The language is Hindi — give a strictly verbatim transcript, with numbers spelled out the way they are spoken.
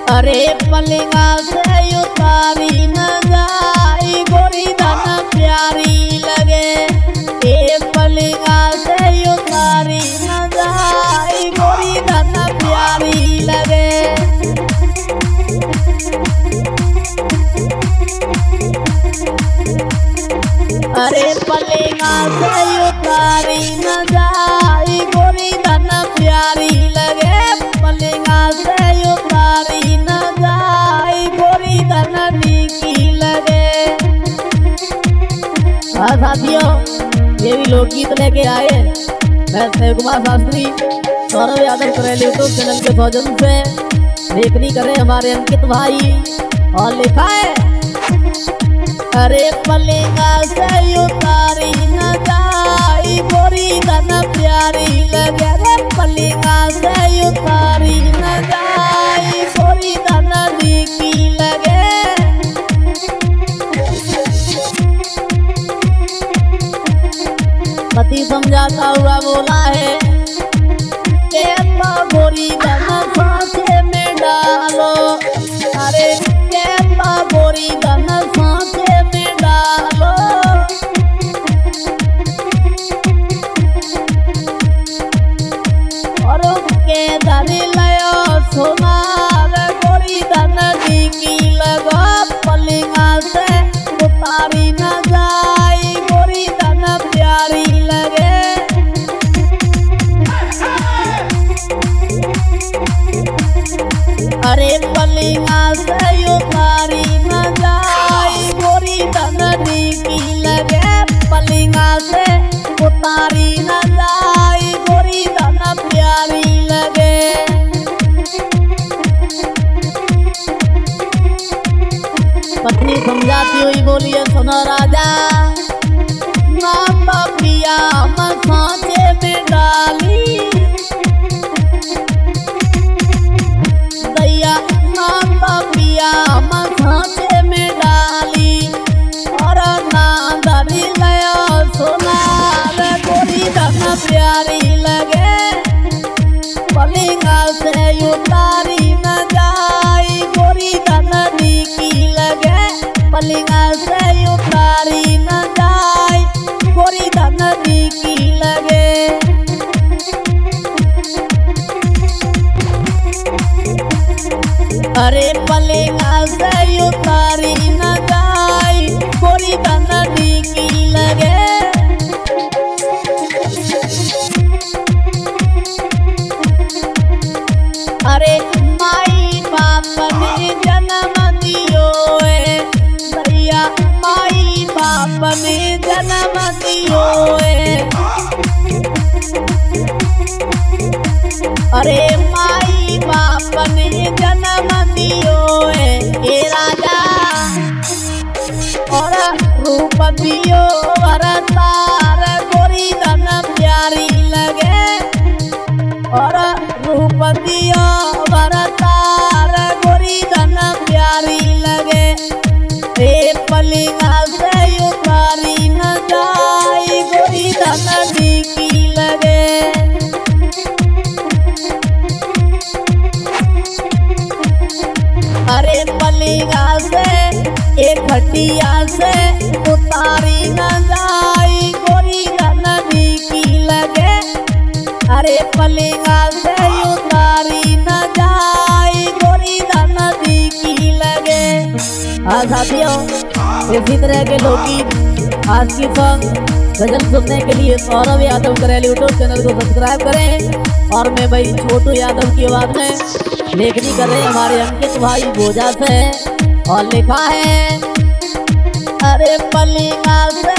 अरे पलिंगा से उतारी न जाई गोरी धन प्यारी लगे। ए पलिंगा से उतारी न जाई गोरी धन प्यारी लगे। अरे पलिंगा से उतारी न जाई गोरी धन प्यारी लगे। पलिंगा से उतारी न जाई गोरी धन नीकी लगे। हाँ साथियों, ये भी लोकगीत लेके आए मैं शिव कुमार शास्त्री सौरभ यादव करेली यूट्यूब चैनल के भोजन से लेखनी करे हमारे अंकित भाई। और लिखा है अरे पलिंगा से उतारी न जाई गोरी धन प्यारी लगे। रे पलिंगा से उतारी न जाई गोरी धन नीकी लगे। पति समझाता हुआ बोला है के गोरी धन सांचे में डालो। अरे के गोरी धन सांचे में डालो। और के धनी लयो सोनार गोरी धन नीकी लगो। पलिंगा से उतारी न जाई गोरी धन प्यारी लगे। अरे पलिंगा से उतारी न जाई गोरी धन नीकी लगे। पलिंगा से उतारी न जाई गोरी धन प्यारी लगे। पत्नी समझाती हुई बोलिए सुनो राजा ना पिया हम सांचे में डाली। दैया ना पिया हम सांचे में डाली। और ना धनी लयो सोनार गोरी धन प्यारी लगे। पलिंगा से उतारी न जाई गोरी धन नीकी लगे। पलिंगा से उतारी न जाई गोरी धन नीकी लगे। अरे पलिंगा से उतारी न जाई गोरी धन नीकी लगे। अरे माई बाप ने जन्म दियो है भैया। माई बाप ने जन्म दियो है। अरे माई बाप ने जन्म दियो है ए राजा। और रूप दियो वरतार गोरी धन प्यारी लगे। और रूप दियो वरतार गोरी धन प्यारी लगे। ए पलिंगा से उतारी न जाई गोरी धन नीकी लगे। अरे पलिंगा से एक खटिया से उतारी न जाई गोरी धन नीकी लगे। अरे पलिंगा से उतारी न जाई गोरी धन नीकी लगे। हाँ साथियों, इसी तरह के लोकगीत आज की सॉन्ग गजल सुनने के लिए सौरभ यादव करेली यूट्यूब चैनल को सब्सक्राइब करें। और मैं भाई छोटू यादव की आवाज में लेखनी कर रहे हमारे अंकित भाई भोजा से। और लिखा है अरे पलिंगा से